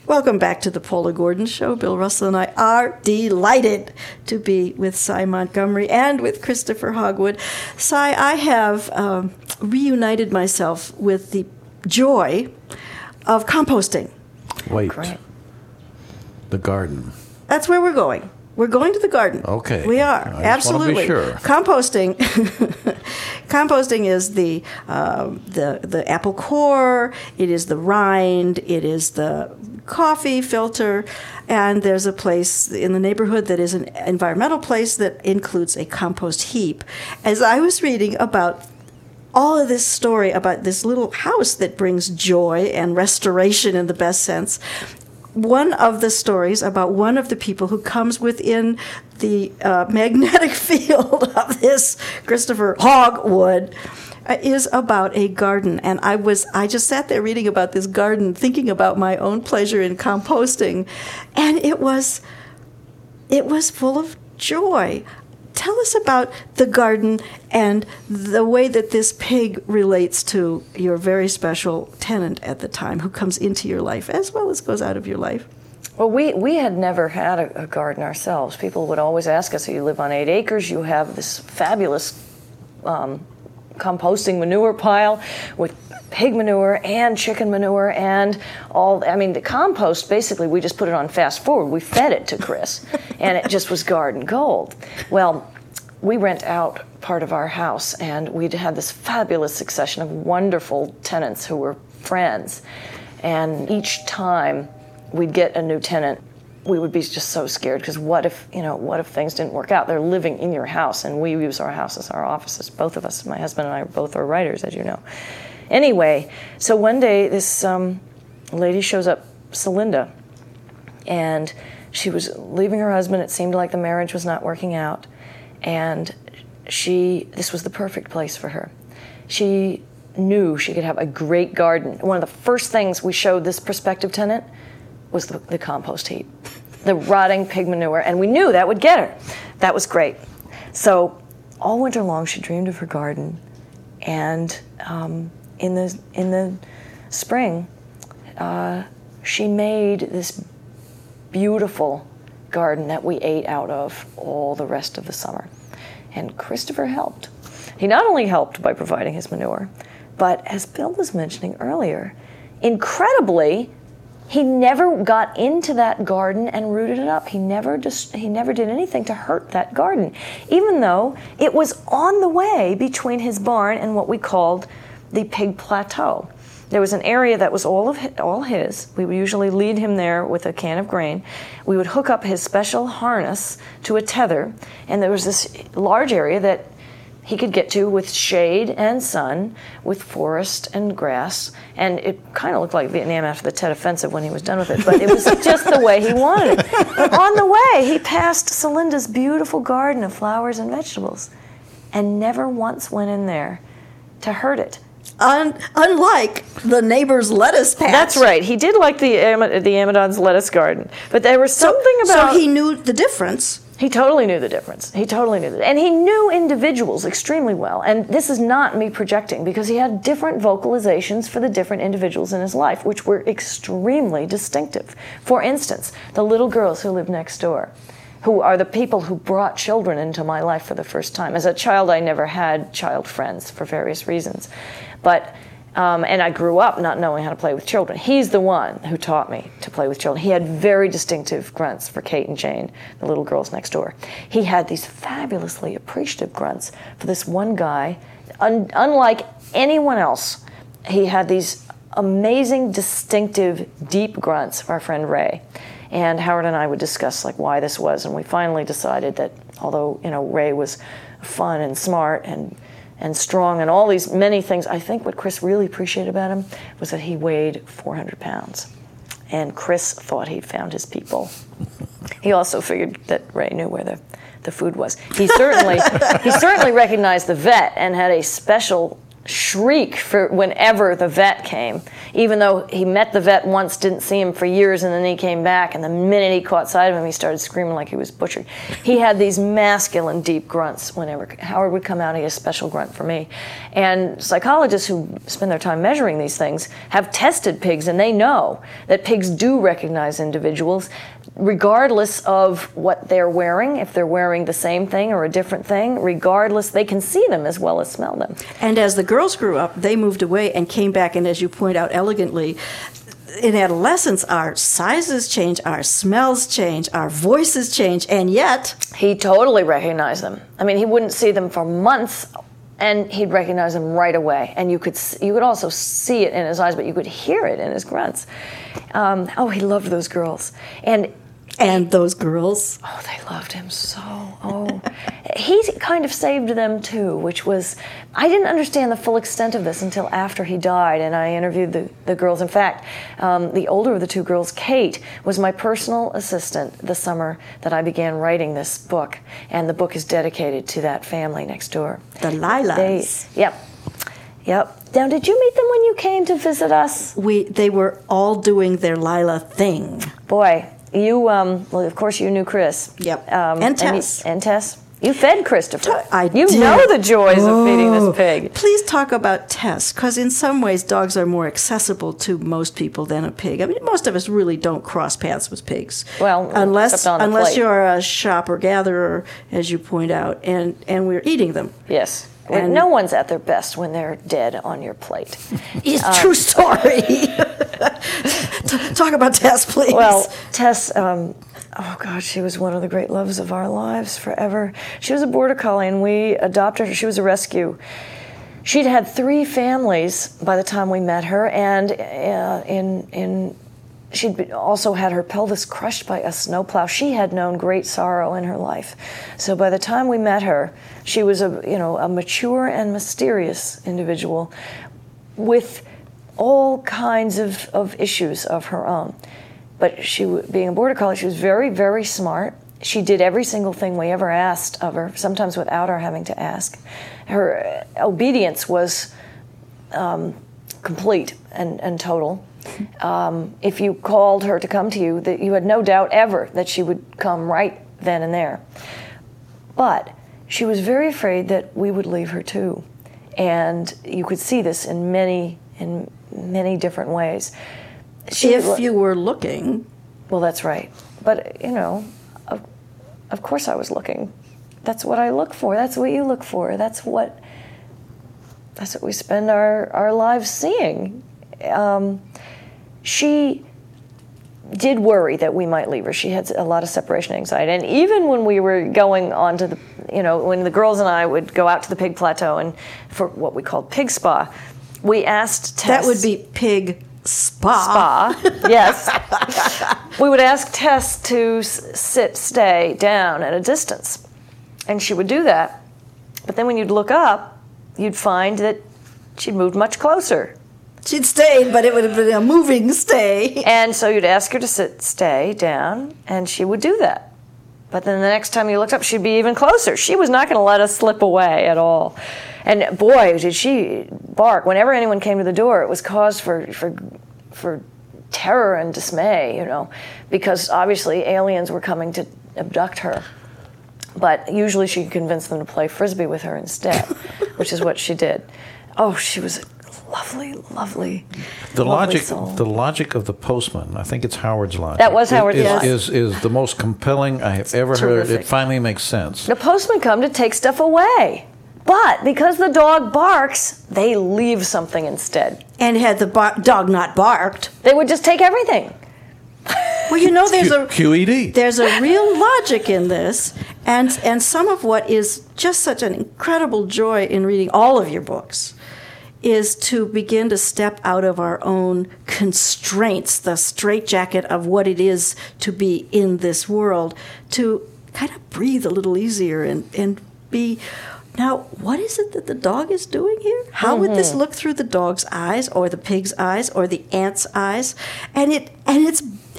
Welcome back to the Paula Gordon Show. Bill Russell and I are delighted to be with Sy Montgomery and with Christopher Hogwood. Sy, I have reunited myself with the joy of composting. Wait. Great. The garden. That's where we're going. We're going to the garden. Okay. We are. I just Absolutely. want to be sure. Composting is the apple core, it is the rind, it is the coffee filter, and there's a place in the neighborhood that is an environmental place that includes a compost heap. As I was reading about all of this story about this little house that brings joy and restoration in the best sense, one of the stories about one of the people who comes within the magnetic field of this Christopher Hogwood is about a garden. And I just sat there reading about this garden, thinking about my own pleasure in composting, and it was full of joy. Tell us about the garden and the way that this pig relates to your very special tenant at the time who comes into your life as well as goes out of your life. Well, we had never had a garden ourselves. People would always ask us, you live on 8 acres, you have this fabulous composting manure pile with pig manure and chicken manure and all. I mean, the compost, basically, we just put it on fast forward. We fed it to Chris, and it just was garden gold. Well, we rent out part of our house, and we'd had this fabulous succession of wonderful tenants who were friends. And each time we'd get a new tenant, we would be just so scared, because what if things didn't work out? They're living in your house, and we use our house as our offices. Both of us, my husband and I, both are writers, as you know. Anyway, so one day this lady shows up, Celinda, and she was leaving her husband. It seemed like the marriage was not working out, and this was the perfect place for her. She knew she could have a great garden. One of the first things we showed this prospective tenant was the compost heap, the rotting pig manure, and we knew that would get her. That was great. So all winter long she dreamed of her garden, and in the spring she made this beautiful garden that we ate out of all the rest of the summer. And Christopher helped. He not only helped by providing his manure, but as Bill was mentioning earlier, incredibly, he never got into that garden and rooted it up. He never did anything to hurt that garden, even though it was on the way between his barn and what we called the pig plateau. There was an area that was all his. We would usually lead him there with a can of grain. We would hook up his special harness to a tether, and there was this large area that he could get to with shade and sun, with forest and grass, and it kind of looked like Vietnam after the Tet Offensive when he was done with it, but it was just the way he wanted it. But on the way, he passed Celinda's beautiful garden of flowers and vegetables, and never once went in there to hurt it. Unlike the neighbor's lettuce patch. That's right. He did like the Amadon's lettuce garden, but there was something about... So he knew the difference. He totally knew the difference. He totally knew that. And he knew individuals extremely well. And this is not me projecting, because he had different vocalizations for the different individuals in his life, which were extremely distinctive. For instance, the little girls who live next door, who are the people who brought children into my life for the first time. As a child, I never had child friends for various reasons. But and I grew up not knowing how to play with children. He's the one who taught me to play with children. He had very distinctive grunts for Kate and Jane, the little girls next door. He had these fabulously appreciative grunts for this one guy. Unlike anyone else, he had these amazing, distinctive, deep grunts for our friend Ray. And Howard and I would discuss why this was, and we finally decided that although Ray was fun and smart and strong and all these many things, I think what Chris really appreciated about him was that he weighed 400 pounds. And Chris thought he'd found his people. He also figured that Ray knew where the food was. He certainly recognized the vet and had a special shriek for whenever the vet came. even though he met the vet once, didn't see him for years, and then he came back, and the minute he caught sight of him, he started screaming like he was butchered. He had these masculine, deep grunts whenever Howard would come out. He had a special grunt for me. And psychologists who spend their time measuring these things have tested pigs, and they know that pigs do recognize individuals regardless of what they're wearing. If they're wearing the same thing or a different thing, regardless, they can see them as well as smell them. And as the girls grew up, they moved away and came back, and as you point out elegantly, in adolescence, our sizes change, our smells change, our voices change, and yet... He totally recognized them. I mean, he wouldn't see them for months, and he'd recognize them right away. And you could also see it in his eyes, but you could hear it in his grunts. He loved those girls. And those girls. Oh, they loved him so. Oh. He kind of saved them, too, which was... I didn't understand the full extent of this until after he died, and I interviewed the girls. In fact, the older of the two girls, Kate, was my personal assistant the summer that I began writing this book, and the book is dedicated to that family next door. The Lilas. Yep. Now, did you meet them when you came to visit us? They were all doing their Lila thing. Boy... You, well, of course, you knew Chris. Yep. And Tess. And Tess. You fed Christopher. I did. You know the joys of feeding this pig. Please talk about Tess, because in some ways dogs are more accessible to most people than a pig. I mean, most of us really don't cross paths with pigs. Well, unless plate. You're a shopper-gatherer, as you point out, and we're eating them. Yes. And no one's at their best when they're dead on your plate. It's true story. Talk about Tess, please. Well, Tess, she was one of the great loves of our lives forever. She was a border collie, and we adopted her. She was a rescue. She'd had 3 families by the time we met her, and she'd also had her pelvis crushed by a snowplow. She had known great sorrow in her life. So by the time we met her, she was a mature and mysterious individual with all kinds of issues of her own. But being a border collie, she was very, very smart. She did every single thing we ever asked of her, sometimes without our having to ask. Her obedience was complete and total. If you called her to come to you, that you had no doubt ever that she would come right then and there. But she was very afraid that we would leave her too. And you could see this in many different ways. If you were looking. Well, that's right. But, of course I was looking. That's what I look for. That's what you look for. That's what we spend our lives seeing. She did worry that we might leave her. She had a lot of separation anxiety. And even when we were going on to when the girls and I would go out to the pig plateau and for what we called pig spa, we asked Tess. That would be pig spa. Yes. We would ask Tess to stay down at a distance. And she would do that. But then when you'd look up, you'd find that she'd moved much closer. She'd stayed, but it would have been a moving stay. And so you'd ask her to stay down, and she would do that. But then the next time you looked up, she'd be even closer. She was not going to let us slip away at all. And boy, did she bark. Whenever anyone came to the door, it was cause for terror and dismay, because obviously aliens were coming to abduct her. But usually she could convince them to play Frisbee with her instead, which is what she did. Oh, she was lovely soul. The logic of the postman, I think it's Howard's logic. That was Howard's logic. Is the most compelling I have ever heard. It finally makes sense. The postman come to take stuff away. But because the dog barks, they leave something instead. And had the dog not barked, they would just take everything. Well, there's QED. There's a real logic in this, and some of what is just such an incredible joy in reading all of your books is to begin to step out of our own constraints, the straitjacket of what it is to be in this world, to kind of breathe a little easier and be... Now, what is it that the dog is doing here? How would this look through the dog's eyes or the pig's eyes or the ant's eyes? And it's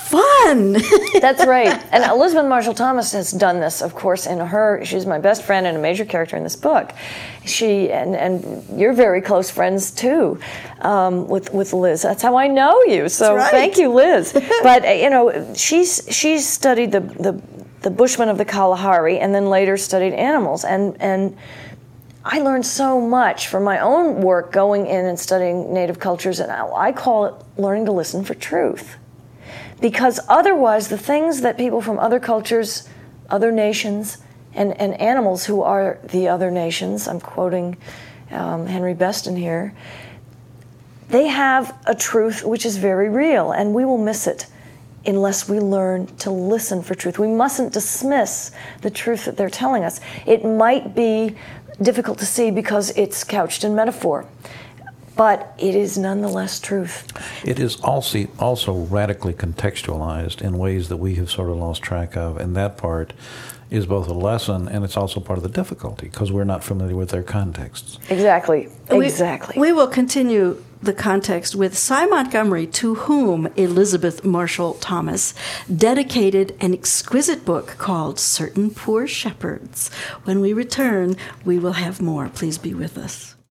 fun. That's right. And Elizabeth Marshall Thomas has done this, of course, she's my best friend and a major character in this book. She, and you're very close friends too, with Liz. That's how I know you. So right. Thank you, Liz. But, she's studied the Bushmen of the Kalahari and then later studied animals. And I learned so much from my own work going in and studying native cultures, and I call it learning to listen for truth. Because otherwise, the things that people from other cultures, other nations, and animals who are the other nations, I'm quoting Henry Beston here, they have a truth which is very real, and we will miss it unless we learn to listen for truth. We mustn't dismiss the truth that they're telling us. It might be difficult to see because it's couched in metaphor, but it is nonetheless truth. It is also radically contextualized in ways that we have sort of lost track of, and that part is both a lesson and it's also part of the difficulty because we're not familiar with their contexts. Exactly. We will continue the context with Cy Montgomery, to whom Elizabeth Marshall Thomas dedicated an exquisite book called Certain Poor Shepherds. When we return, we will have more. Please be with us.